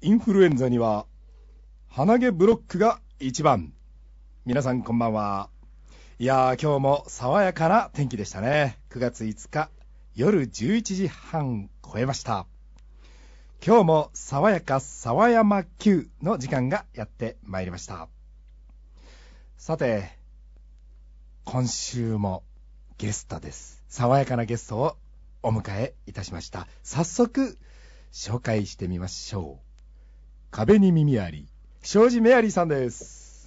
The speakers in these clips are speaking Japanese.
インフルエンザには鼻毛ブロックが一番。皆さんこんばんは。いやー、今日も爽やかな天気でしたね。9月5日夜11時半超えました。今日も爽やか爽山級の時間がやってまいりました。さて、今週もゲストです。爽やかなゲストをお迎えいたしました。早速紹介してみましょう。壁に耳あり、庄司メアリーさんです。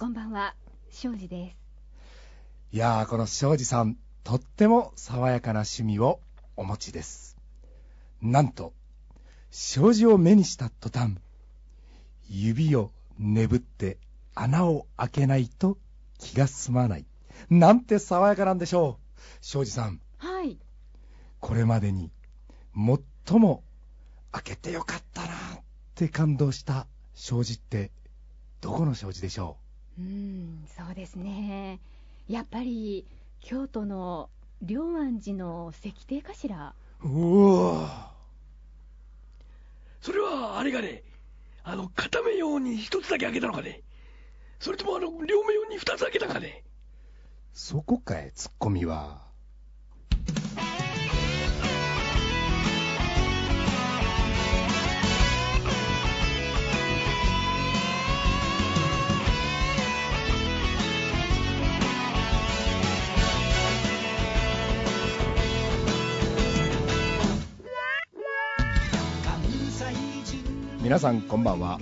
こんばんは、庄司です。 いやー、この庄司さん、とっても爽やかな趣味をお持ちです。なんと庄司を目にした途端、指をねぶって穴を開けないと気が済まない。なんて爽やかなんでしょう。庄司さん、 はい、 これまでに最も開けてよかったなって感動した庄司ってどこの庄司でしょそうですね。やっぱり京都の龍安寺の石庭かしら。 う。おー、 それはあれがね、片目用に一つだけ開けたのかね、それとも両目用に二つ開けたかね。 そこかい、ツッコミは。皆さんこんばんは。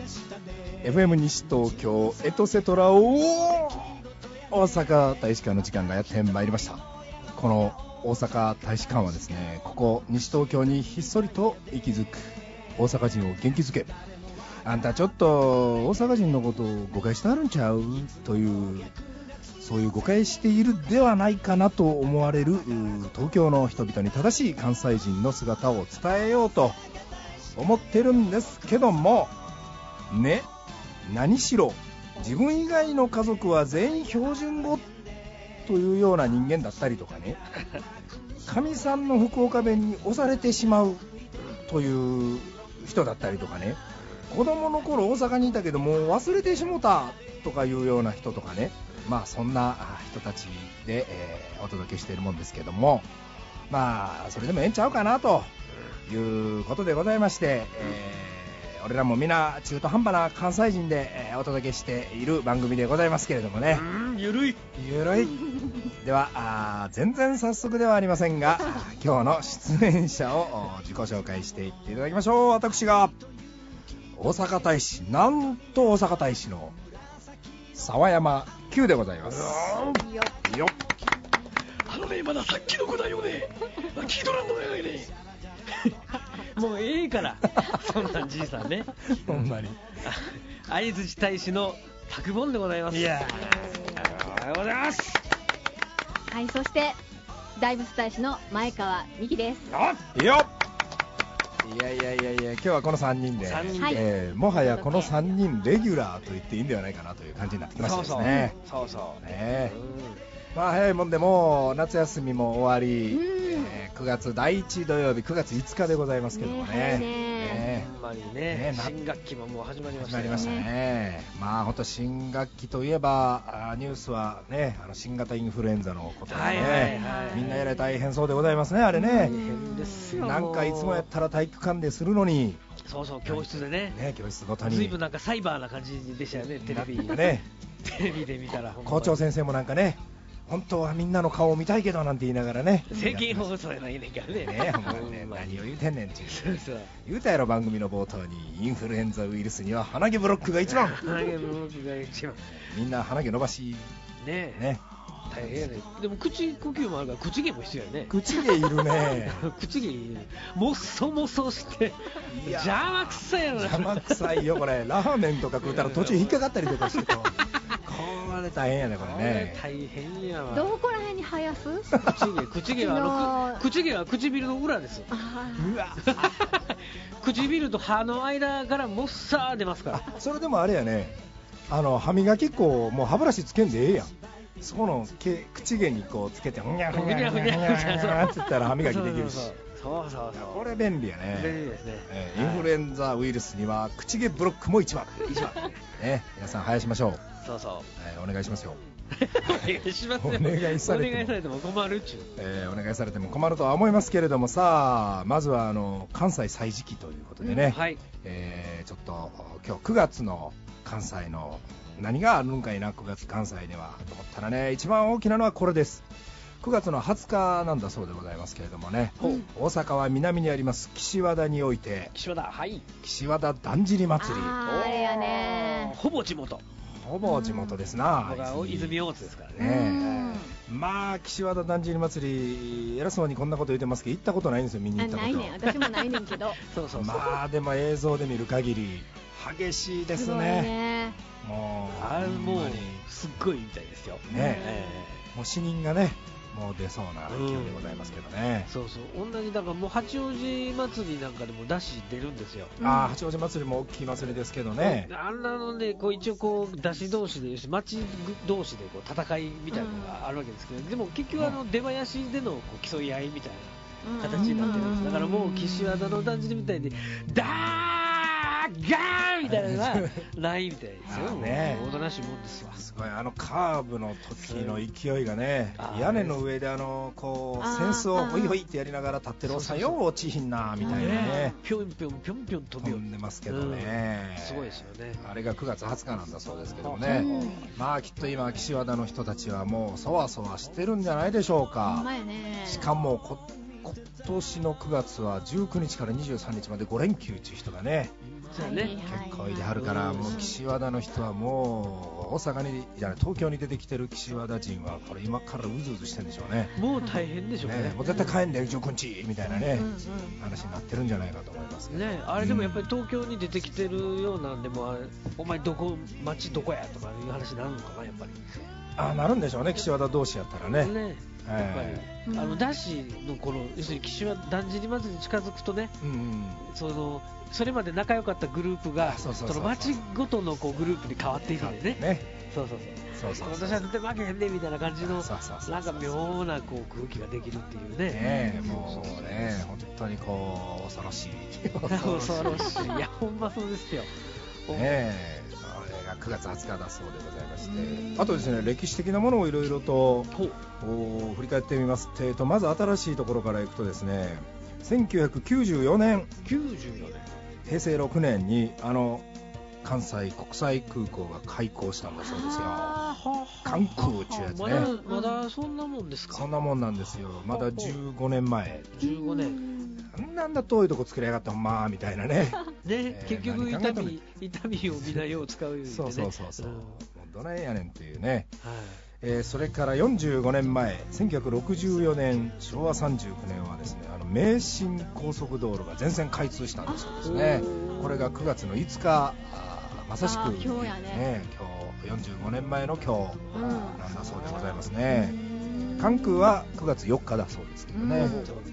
FM 西東京エトセトラを大阪大使館の時間がやってまいりました。この大阪大使館はですね、ここ西東京にひっそりと息づく大阪人を元気づけ、あんたちょっと大阪人のことを誤解してあるんちゃうという、そういう誤解しているではないかなと思われる東京の人々に正しい関西人の姿を伝えようと思ってるんですけどもね、何しろ自分以外の家族は全員標準語というような人間だったりとかね、かみさんの福岡弁に押されてしまうという人だったりとかね、子供の頃大阪にいたけどもう忘れてしもたとかいうような人とかね、まあそんな人たちで、お届けしているもんですけども、まあそれでもええんちゃうかなということでございまして、俺らもみんな中途半端な関西人で、お届けしている番組でございますけれどもね。 ゆるいでは全然早速ではありませんが今日の出演者を自己紹介していっていただきましょう。私が大阪大使、なんと大阪大使の沢山久でございます。よっ、 まださっきの子だよね。聞いとらんのやないね。もうええからそんなんじいさんね。 ほんまに相槌大使の拓本でございます。 いやおはようございます。 はい、そして大仏大使の前川美希です。 いいよ。いや今日はこの3人で、もはやこの3人レギュラーと言っていいんではないかなという感じになってきましたですね。 そうね、まあ早いもんでもう夏休みも終わり、9月第1土曜日9月5日でございますけどもね。 ほんまにね、新学期ももう始まりましたね。まあ本当新学期といえばニュースはね、新型インフルエンザのことでね、みんなやれ大変そうでございますね、あれね。 大変ですよ。 なんかいつもやったら体育館でするのに、 そう教室でね、 教室ごとに随分なんかサイバーな感じでしたよね、テレビで見たら。 校長先生もなんかね、本当はみんなの顔を見たいけどなんて言いながらね、 政見放送やないねんからね。 ほんまにね、何を言うてんねんって言うたやろ、番組の冒頭に。インフルエンザウイルスには鼻毛ブロックが一番。 鼻毛ブロックが一番。 みんな鼻毛伸ばしね大変やね。でも口呼吸もあるから口毛も必要やね。 口毛いるね。 口毛いる。もっそもそして邪魔くさいやろな。 邪魔くさいよこれ。ラーメンとか食うたら途中引っかかったりとかしてとこれ大変やね、これね。 大変やわ。 どこら辺に生やす？ 口毛は唇の裏です。 うわ唇と歯の間からもっさー出ますから。 それでもあれやね、歯磨き粉もう歯ブラシつけんでええやん。そこの口毛にこうつけてふにゃふにゃふにゃふにゃって言ったら歯磨きできるし。 そうそうそう。 これ便利やね。 便利ですね。 インフルエンザウイルスには口毛ブロックも一番ね、皆さん生やしましょう。 そうそう。 お願いしますよ。 お願いしますよ。 お願いされてもお願いされても困るっちゅう。 お願いされても困るとは思いますけれども、さあまずは関西歳時記ということでね、 はい。 ちょっと今日9月の関西の何があるんかいな、9月関西ではと思ったらね、一番大きなのはこれです。9月の20日なんだそうでございますけれどもね、大阪は南にあります岸和田において、 岸和田、はい。 岸和田だんじり祭り。 あれやね。 ほぼ地元。 ほぼ地元ですな。 僕は泉大津ですからねね。 まあ岸和田だんじり祭り、偉そうにこんなこと言ってますけど行ったことないんですよ、見に行ったこと。 ないねん、私もないねんけど。 そうそうそう。 まあでも映像で見る限り激しいですね。もうあれもうすっごいみたいですよね。もう死人がねもう出そうな勢いでございますけどね。 そうそう、同じだからもう八王子祭りなんかでも出汁出るんですよ。 八王子祭りも大きい祭りですけどね。 あんなのね、こう一応こう出汁同士で町同士でこう戦いみたいなのがあるわけですけど、でも結局出囃子でのこう競い合いみたいな形になってるんです。だからもう岸和田のだんじりみたいにダーガーンみたいなのがないみたいですよね。おとなしいもんですわ。 すごいカーブの時の勢いがね、屋根の上でこう扇子をホイホイってやりながら立ってるおっさんよう落ちひんなみたいなね、 ぴょんぴょんぴょんぴょん飛んでますけどね、 すごいですよね。 あれが9月20日なんだそうですけどもね、まあきっと今岸和田の人たちはもうそわそわしてるんじゃないでしょうか。しかも今年の9月は19日から23日まで5連休っていう人がね結構いてはるから、もう岸和田の人はもう大阪にじゃない東京に出てきてる岸和田人はこれ今からうずうずしてるんでしょうね。 もう大変でしょうね。 もう絶対帰んで19日みたいなね、話になってるんじゃないかと思いますけどね。あれでもやっぱり東京に出てきてるようなんでも、お前町どこやとかいう話になるのかな、やっぱり。 なるんでしょうね、岸和田同士やったらね。 やっぱりダッシュの要するに岸和田だんじり祭りに近づくとね、それまで仲良かったグループがその町ごとのグループに変わっていくんでね。そう私は絶対負けへんねみたいな感じのなんか妙な空気ができるっていうね。 もうね本当に恐ろしい恐ろしい。いやほんまそうですよ。 9月20日だそうでございまして、あとですね、歴史的なものをいろいろと振り返ってみますと、まず新しいところからいくとですね、1994年平成6年に関西国際空港が開港したんだそうですよ。関空っていうやつね。 まだそんなもんですか。 そんなもんなんですよ。まだ15年前。 15年。 なんだ遠いとこ作りやがったほんまみたいなね。 結局痛みをみんなよう使うようにね。 そう。どないやねんっていうね。それから45年前、1964年昭和39年はですね、名神高速道路が全線開通したんだそうですね。これが9月の5日、まさしく今日45年前の今日なんだそうでございますね。関空は9月4日だそうですけどね。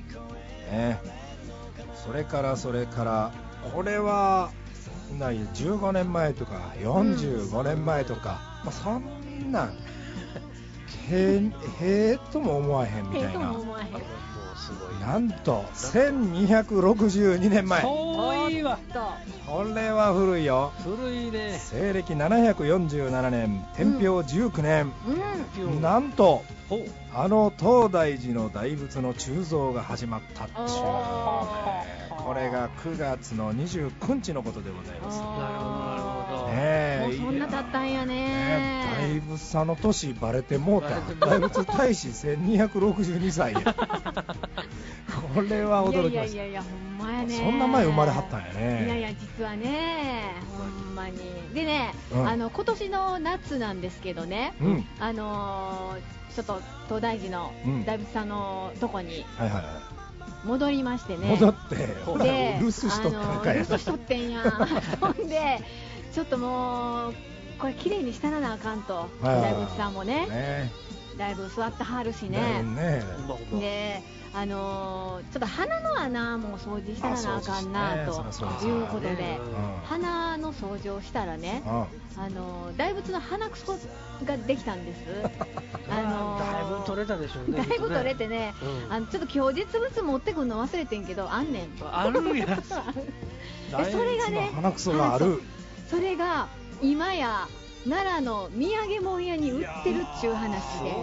それからこれは15年前とか45年前とか、そんなへえとも思わへんみたいな。なんと1262年前。 遠いわ。 これは古いよ。 古いね。 西暦747年天平19年、なんと東大寺の大仏の鋳造が始まったっちゅう、これが9月の29日のことでございます。 なるほどなるほど。 もうそんな経ったんやね。 大仏さんの年バレてもうた。大仏大使1262歳や。これは驚きました。 いやほんまやね。 そんな前生まれはったんやね。 いや実はね、ほんまにでね、今年の夏なんですけどね、ちょっと東大寺の大仏さんのとこに戻りましてね。 戻ってで留守しとったんかい。 留守しとってんや。ほんでちょっともうこれ綺麗にしたらなあかんと、大仏さんもねだいぶ座ってはるしね。でっと鼻の穴も掃除したらなあかんなということで、鼻の掃除をしたらね、大仏の鼻くそができたんです。 だいぶ取れたでしょうね。 だいぶ取れてね、ちょっと今日実物持ってくるの忘れてんけど、あんねん。 あるやつ。 それがね、 鼻くそがある。 それが今や奈良の土産物屋に売ってるっちゅう話で。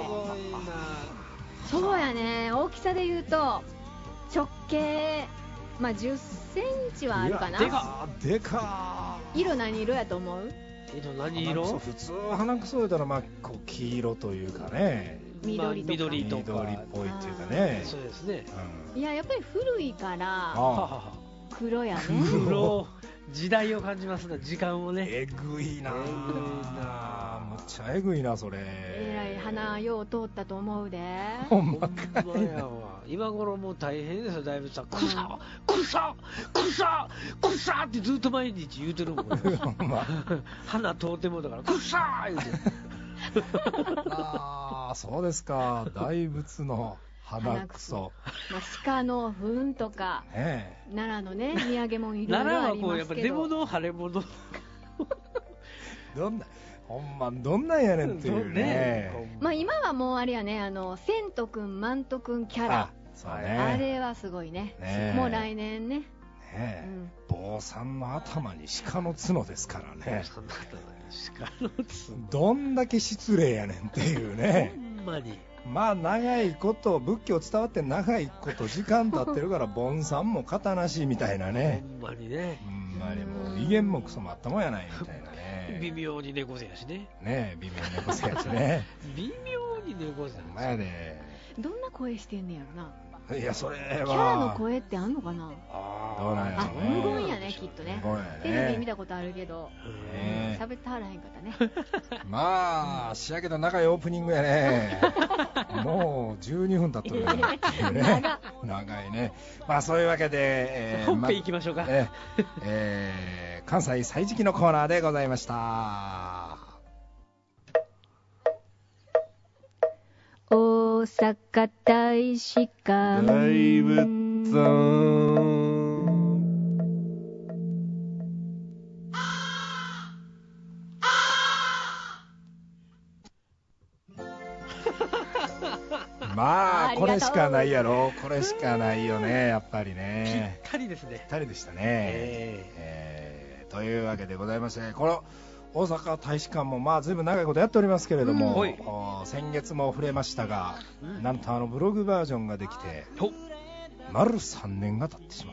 そうやね、大きさで言うと直径、10センチはあるかな。 でか色何色やと思う？ 色何色？ 普通鼻くそ言うたら黄色というかね、 緑とか緑とか緑っぽいっていうかね。 そうですね。 いや、やっぱり古いから黒やね。 黒、時代を感じますね。時間をね。 えぐいな。むっちゃえぐいな、それ。 えらい鼻よう通ったと思うで。 ほんまかいな。 今頃もう大変ですよ、だいぶさ。くさってずっと毎日言うてるもん。鼻通ってもだからくさー言うて。 そうですか。大仏の鼻くそ。 鹿の糞とか、奈良のね、土産物いろいろありますけど。 奈良はこうやっぱ出物、腫れ物。 どんなんやねんっていうね。 今はもうあれやね、千とくん、万とくんキャラ。あれはすごいね。もう来年ね。 坊さんの頭に鹿の角ですからね。 鹿の角。 どんだけ失礼やねんっていうね。 ほんまに。 長いこと仏教伝わって長いこと時間経ってるから盆さんも型なしみたいなね。 ほんまにね。 もう威厳もクソもあったもんやないみたいなね。 微妙に猫背やしね。 微妙に猫背やしね。 微妙に猫背なんですよね。 どんな声してんねやろな。 いや、それはキャラの声ってあんのかな。 どうなんやろね。 無言やね、きっとね。テレビ見たことあるけど喋ってはらへんかったね。 仕上げた長いオープニングやね。もう12分経ってるね。長いね。そういうわけで本編行きましょうか。 関西歳時記のコーナーでございました。 大阪大使館大仏さん。これしかないやろ。これしかないよね、やっぱりね。 ぴったりですね。 ぴったりでしたね。というわけでございまして、この大阪大使館もずいぶん長いことやっておりますけれども、先月も触れましたが、なんとブログバージョンができて丸3年が経ってしまった。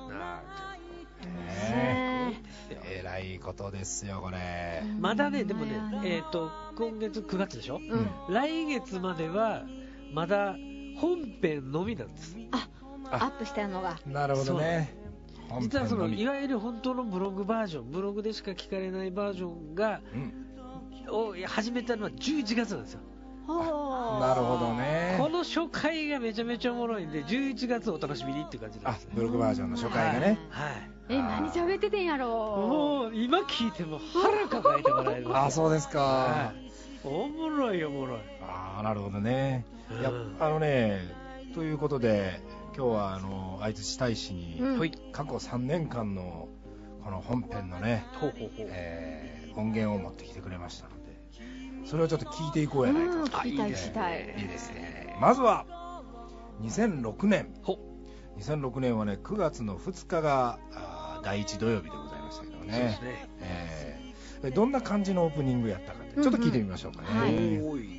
えらいことですよ、これ。 まだね、でもね、今月9月でしょ、来月まではまだ本編のみなんです。 アップしたのが。 なるほどね。 実はいわゆる本当のブログバージョン、ブログでしか聞かれないバージョンが、を始めたのは11月なんですよ。 なるほどね。 この初回がめちゃめちゃおもろいんで、11月お楽しみにっていう感じなんです。 ブログバージョンの初回がね。 何喋っててんやろ。 もう今聞いても腹抱えてもらえます。 そうですか。 おもろいおもろい。 なるほどね。ということで今日は相槌大使に過去3年間のこの本編のね、音源を持ってきてくれましたので、それをちょっと聞いていこうやないかと。 いいですね。まずは2006年はね、9月の2日が第1土曜日でございましたけどね。そうですね。どんな感じのオープニングやったかってちょっと聞いてみましょうかね。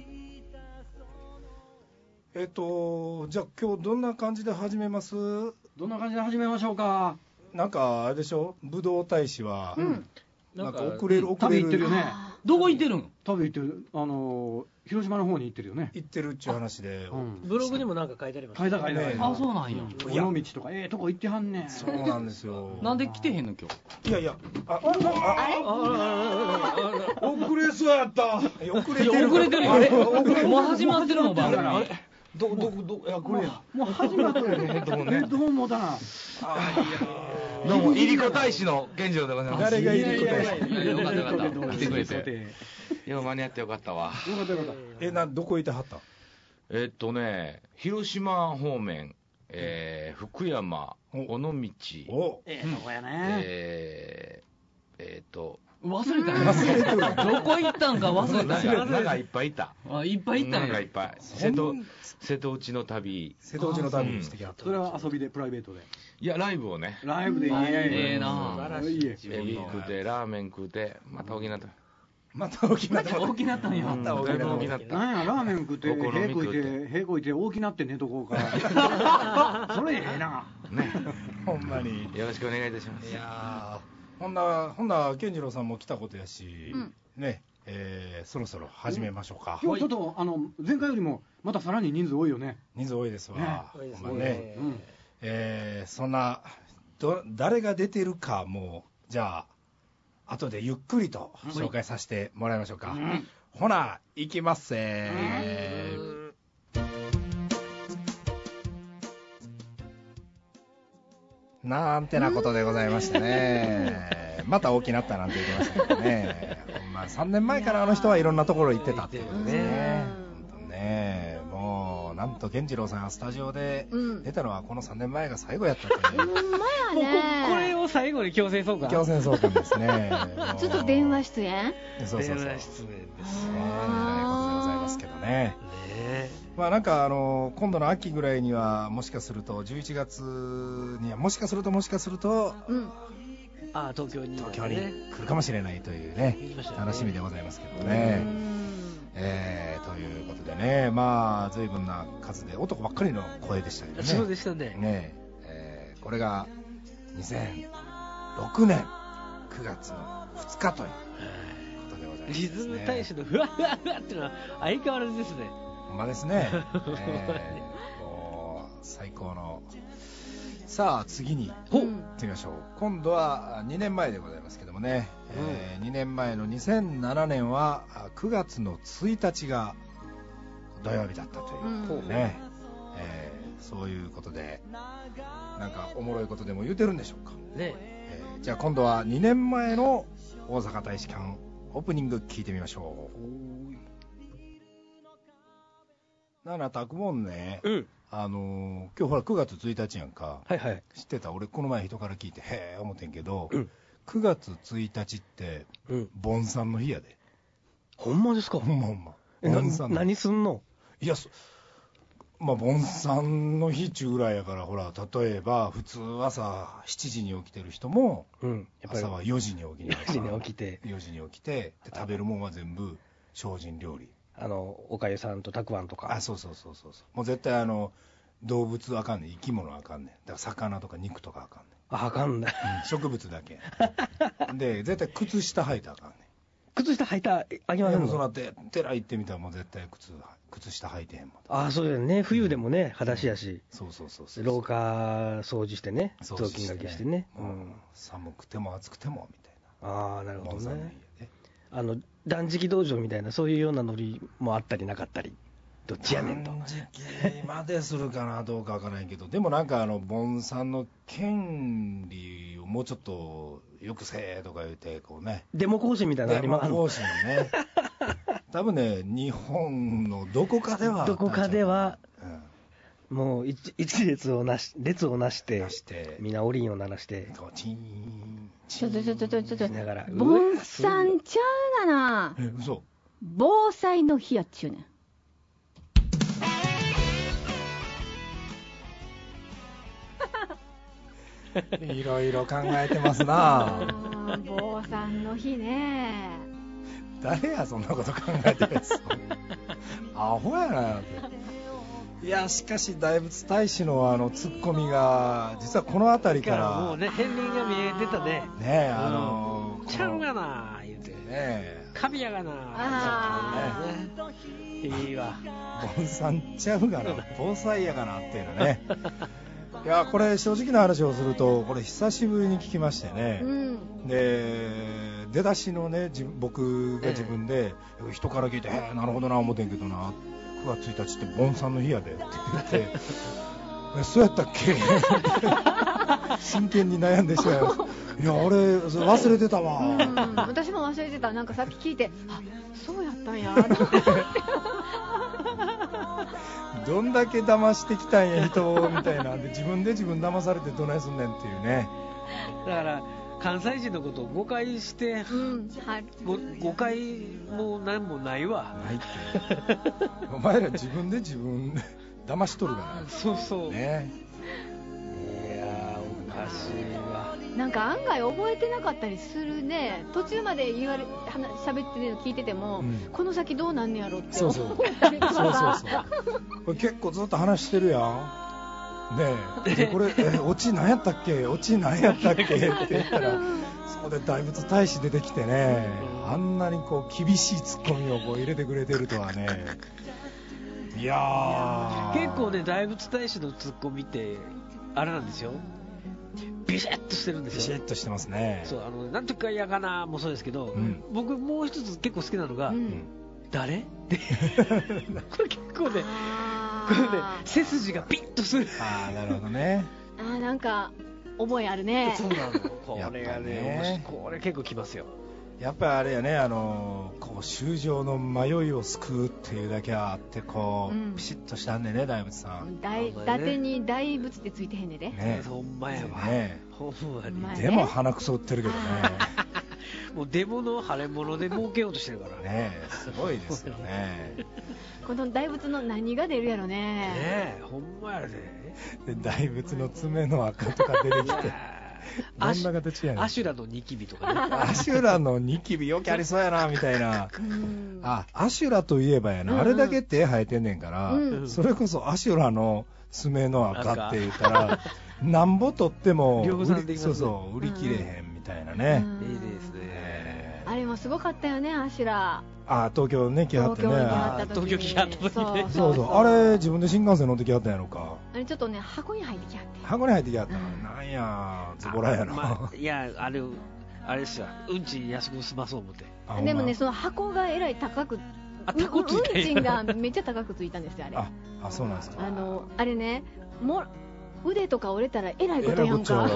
じゃあ今日どんな感じで始めます？ どんな感じで始めましょうか。 なんかあれでしょ、武道大使は、なんか遅れる旅行ってるよね。どこ行ってるん？旅行ってる、広島の方に行ってるよね。 行ってるっちゅう話で、 ブログにもなんか書いてあります。 書いた。 そうなんや。 尾道とかとこ行ってはんねん。 そうなんですよ。 なんで来てへんの今日？いや遅れそうやった。遅れてる。 あれ？もう始まってるの番組。 これもう始まってるね。どうもだな。 どうもいりこ大使の現状でございます。 誰がいりこ大使？ よかった来てくれて。今間に合ってよかったわ。 よかった。 どこ行ってはった？ 広島方面、福山、尾道、 とこやね。 忘れたどこ行ったんか忘れた。 なんかいっぱいいた。 いっぱい行ったんや。 なんかいっぱい。瀬戸内の旅。 瀬戸内の旅してきた。 それは遊びで、プライベートで。 いや、ライブをね。 ライブでいいね。 ええな。 エビ食うて、ラーメン食うて、また大きなった。 また大きなった。 大きなったんや。 だいぶ大きなった。 なんや、ラーメン食って、へこいて、大きなって寝とこうか。それええな。 ね。 ほんまに。 よろしくお願いいたします。 いやほんな健次郎さんも来たことやし、ね、そろそろ始めましょうか。 今日ちょっと前回よりもまたさらに人数多いよね。 人数多いですわ。 多いですほんまね。そんな誰が出てるかもじゃあ後でゆっくりと紹介させてもらいましょうか。ほな行きますせなんてなことでございましてね。また大きなったなんて言ってましたけどね。3年前からあの人はいろんなところ行ってたっていうことですね。本当ね、もうなんと健次郎さんがスタジオで出たのはこの3年前が最後やったという。 ほんまやね。 これを最後に強制送還。 強制送還ですね。 ちょっと電話出演。 そう電話出演ですね。 えらいことでございますけどね。まあなんか今度の秋ぐらいにはもしかすると11月にはもしかすると東京に来るかもしれないというね楽しみでございますけどね。ということでね、まあ随分な数で男ばっかりの声でしたけどね。 そうでしたね。 これが2006年9月の2日ということでございますね。 リズム大使のふわふわふわっていうのは相変わらずですね。 ほんまですね。もう最高の。さあ次に行ってみましょう。今度は2年前でございますけどもね、2年前の2007年は9月の1日が土曜日だったということでね、そういうことでなんかおもろいことでも言うてるんでしょうかね。じゃあ今度は2年前の大阪大使館オープニング聞いてみましょう。ななたくもんね、今日ほら9月1日やんか、知ってた？俺この前人から聞いてへえ思ってんけど、9月1日って盆栽の日やで。 ほんまですか？ ほんま何すんの？ いやまあ盆栽の日中ぐらいやからほら例えば普通朝7時に起きてる人も、朝は4時に起きて 4時に起きてで食べるもんは全部精進料理。 おかゆさんとたくあんとか。 そうもう絶対動物あかんねん、生き物あかんねん。だから魚とか肉とかあかんねん。 あかんねん。 植物だけで絶対靴下履いたらあかんねん。 靴下履いたあきませんの？ そうなって寺行ってみたらもう絶対靴下履いてへんもん。 そうだよね。冬でもね裸足やし。 そう廊下掃除してね、雑巾がけしてね。 寒くても暑くてもみたいな。 なるほどね。断食道場みたいなそういうようなノリもあったりなかったり、どっちやねんと。 断食までするかなどうかわからないけど、でもなんか盆栽の権利をもうちょっとよくせえとか言うてこうね、 デモ行進みたいなのあります。 デモ行進ね多分ね日本のどこかではもう一列をなしてみんなおりんを鳴らしてチーンちょっとしながら盆栽ちゃうがな。 嘘。 防災の日やっちゅうねんいろいろ考えてますな。 防災の日ね。 誰やそんなこと考えてるやつアホやなって。いやしかし大仏大使のツッコミが実はこの辺りからもうね片鱗が見えてたね。ちゃうがな言うてね、カビやがな。いいわ。 盆栽ちゃうがな、防災やがなっていうのね。いやこれ正直な話をするとこれ久しぶりに聞きましてね、で出だしのね僕が自分で人から聞いてなるほどな思ってんけどな、9月1日って盆栽の日やでって言ってそうやったっけ真剣に悩んでしまいました。いや俺忘れてたわ。 私も忘れてた。なんかさっき聞いてそうやったんやどんだけ騙してきたんや人をみたいなんで、自分で自分騙されてどないすんねんっていうね。 だから関西人のことを誤解して、誤解も何もないわ。 ないってお前ら自分で自分で騙しとるから。 そうそうね。 いやーおかしいわ。 なんか案外覚えてなかったりするね。途中まで喋ってるの聞いてても、この先どうなんねやろって思ったりとか。 これ結構ずっと話してるやん。ねえ、これオチ何やったっけ、オチ何やったっけって言ったら、そこで大仏大使出てきてね、あんなにこう厳しいツッコミをこう入れてくれてるとはね。いやー、 結構ね、大仏大使のツッコミってあれなんですよ、ビシッとしてるんですよ。 ビシッとしてますね。 そう、なんとかやかなもそうですけど、僕もう一つ結構好きなのが、誰ってこれ結構ね、これね、背筋がピッとする。 ああ、なるほどね。 なんか覚えあるね。 そうなの。これがね、これ結構きますよ。 やっぱりあれやね、こう衆生の迷いを救うっていうだけあって、こう、ピシッとしたんでね、大仏さん。 伊達に大仏ってついてへんねで。 ね、 ほんまやわ。 ね、 ほんまに。 でも鼻くそ売ってるけどね。 もうデモの腫れ物で儲けようとしてるからね。すごいですよね。 この大仏の何が出るやろね。 ねえ、ほんまやで。 大仏の爪の赤とか出てきて。どんな形やねん。 アシュラのニキビとかね。 アシュラのニキビよくありそうやなみたいな。アシュラといえばやな、あれだけ手生えてんねんから、それこそアシュラの爪の赤って言ったら、なんぼ取ってもそうそう、売り切れへんみたいなね。 いいですね。 あれもすごかったよね、アシュラ。 東京ね、来はってね。 東京来はった時ね。 そうそう、あれ自分で新幹線乗ってきはったんやろか。 あれちょっとね、箱に入ってきはって。 箱に入ってきはった。なんや、ズボラやな。 いや、あれですよ、運賃安く済まそう思って。 でもね、その箱がえらい高く、運賃がめっちゃ高くついたんですよ、あれ。 あ、そうなんですか。 あれね、腕とか折れたらえらいことやんか。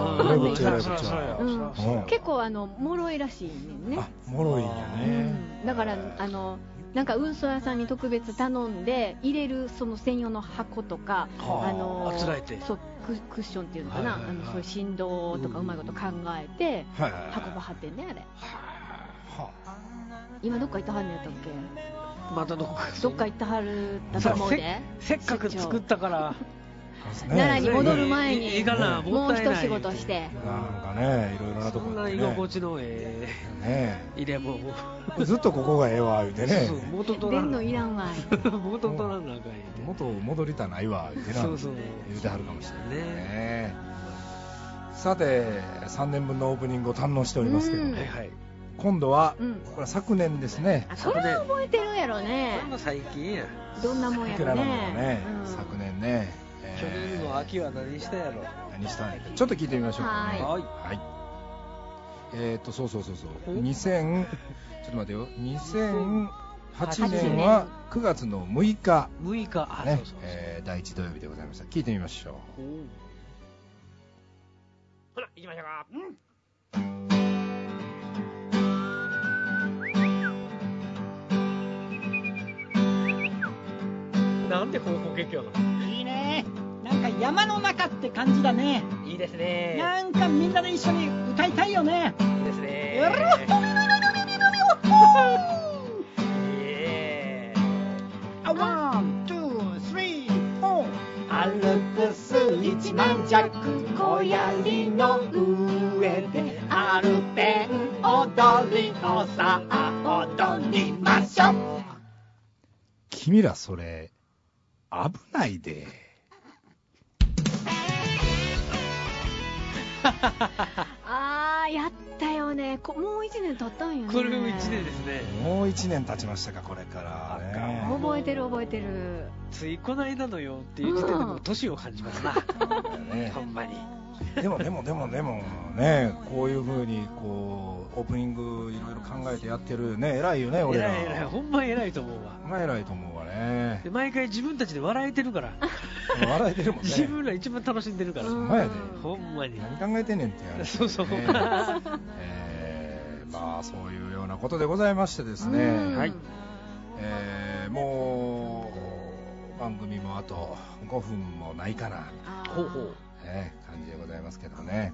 結構脆いらしいねんね。 脆いんやね。 だからなんか運送屋さんに特別頼んで入れるその専用の箱とか、 あつらえて、 そうクッションっていうのかな、そういう振動とかうまいこと考えて運ばはってんね、あれ。今どっか行ったはんねやったっけ。 またどっか行ったはるだと思うで。 せっかく作ったから奈良に戻る前にもう一仕事して、 なんかね、いろいろなところでね、そんな居心地のいれもずっとここがええわ言うてね、 元と出んのいらんわ元となんなんか元戻りたないわ言うてな、言うてはるかもしれないね。さて3年分のオープニングを堪能しておりますけど、今度はこれ昨年ですね。 それは覚えてるやろね。 そんな最近や、 どんなもんやろね。 昨年ね、 去年の秋は何したやろ。 何したんや。ちょっと聞いてみましょうかね。 はい。 そう。ちょっと待てよ。2008年は9月の6日。ね、第1土曜日でございました。聞いてみましょう。 ほら、行きましょうか。なんでこの保険鏡なの？ いいね。なんか山の中って感じだね。 いいですね。 なんかみんなで一緒に歌いたいよね。 いいですね。 1、2、3、4。アルプス1万弱小槍の上でアルペン踊りをさあ踊りましょう。 君らそれ危ないで。 やったよね。もう1年経ったんやね。 これも1年ですね。 もう1年経ちましたか、これからね。 覚えてる。 ついこの間のよっていう時点でも年を感じますな。ほんまに。 でもね、こういう風にこうオープニングいろいろ考えてやってるね、偉いよね、俺ら。 偉い、ほんま偉いと思うわ。 ほんま偉いと思うわね。 で毎回自分たちで笑えてるから。 笑えてるもんね。 自分ら一番楽しんでるから。 ほんまやで。 ほんまに。 何考えてんねんって話。 そう。 まあそういうようなことでございましてですね。はい。も番組もあと5分もないかな、 ほうほう、 感じでございますけどね。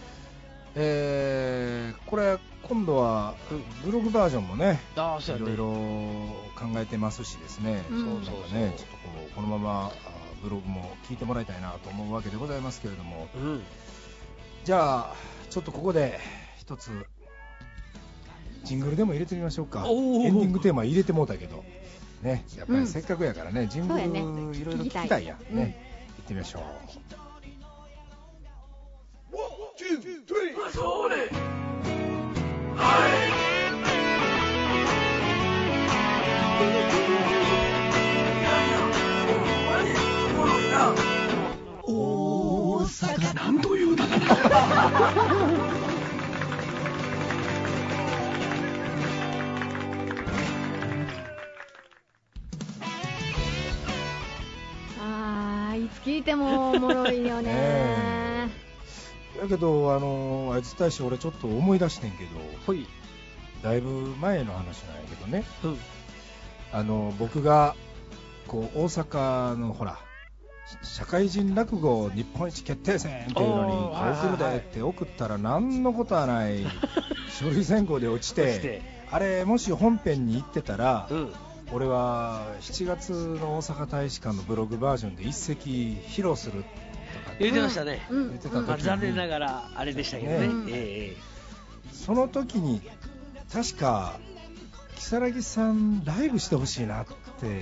これ今度はブログバージョンもね、いろいろ考えてますしですね、ちょっとこのままブログも聞いてもらいたいなと思うわけでございますけれども、じゃあちょっとここで一つジングルでも入れてみましょうか。エンディングテーマ入れてもうたけどね、やっぱりせっかくやからね、ジングルいろいろ聞きたいやんね。行ってみましょう。 大阪なんというだかいつ聞いてもおもろいよね。 だけどあいつ大使俺ちょっと思い出してんけど、だいぶ前の話なんやけどね、僕がこう大阪のほら社会人落語日本一決定戦っていうのに送るでって送ったら何のことはない書類選考で落ちてあれもし本編に行ってたら、俺は7月の大阪大使館のブログバージョンで一席披露するとか言ってましたね。 言ってた時に残念ながらあれでしたけどね。 その時に確か如月さんライブしてほしいなって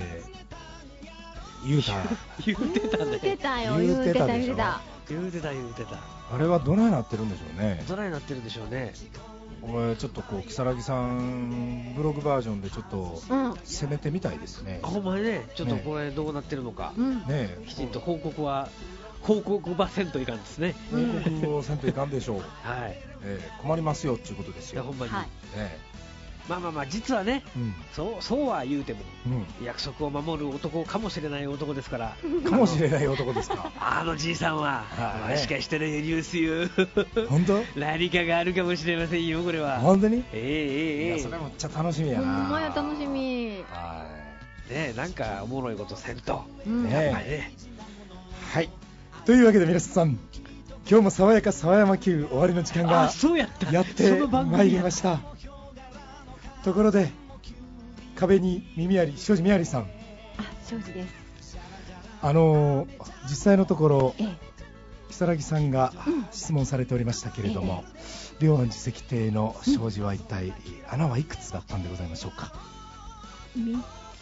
言うた言ってたね。 言ってたよ、 言ってたあれはどないなってるんでしょうね。 どないなってるんでしょうね。 お前ちょっとこう如月さんブログバージョンでちょっと攻めてみたいですね。 ほんまにね、ちょっとこれどうなってるのか、 ね、 きちんと報告ばせんといかんですね。 報告をせんといかんでしょう。困りますよっていうことですよ。 ほんまに。まあ実はね、そうは言うても、約束を守る男かもしれない男ですから。 かもしれない男ですか。 あのじいさんは、もしかしたらニュースユ本当何かがあるかもしれませんよ、これは。 本当に？いやそれめっちゃ楽しみやな。 ほんまや楽しみ。 ね、なんかおもろいことせんと。やっぱりね。 はい。というわけで皆さん、今日も爽やか沢山級終わりの時間がやってまいりました。ところで壁に耳あり庄司みやりさん、 庄司です。 実際のところ、如月さんが質問されておりましたけれども、両安寺石庭の庄司は一体、穴はいくつだったんでございましょうか ？3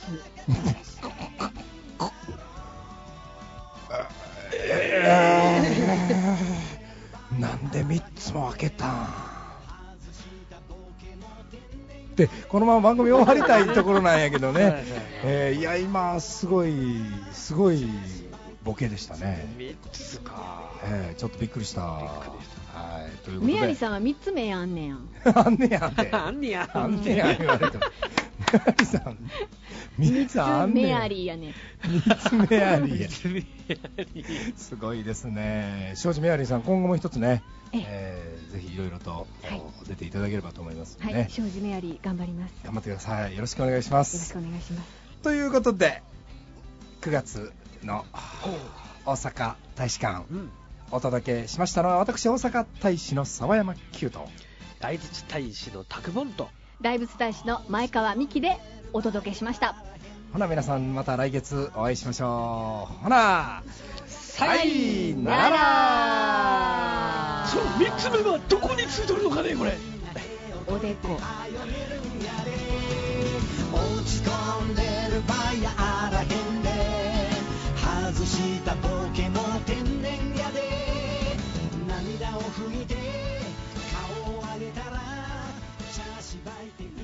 つなんで3つも開けたんで、このまま番組終わりたいところなんやけどね。いや今すごいボケでしたね。 3つか。 ちょっとびっくりした。ということでみやりさんは3つ目あんねやん。 あんねやんってあんねや言われてもみやりさん3つあんねや。 メアリーやね。 3つメアリーや。すごいですね。庄司メアリーさん、今後も一つね、ぜひいろいろと出ていただければと思いますのでね。 庄司メアリー頑張ります。 頑張ってください。よろしくお願いします。 よろしくお願いします。 ということで9月の大阪大使館、お届けしましたのは私大阪大使の沢山久と大仏大使の拓本と大仏大使の前川美希でお届けしました。 ほな皆さんまた来月お会いしましょう。ほなさいなら。 その3つ目はどこについてるのかね、これ。 おでこ。 落ち込んでる場合やあらへんで、外したボケも天然やで、涙を拭いて顔を上げたら茶しばいて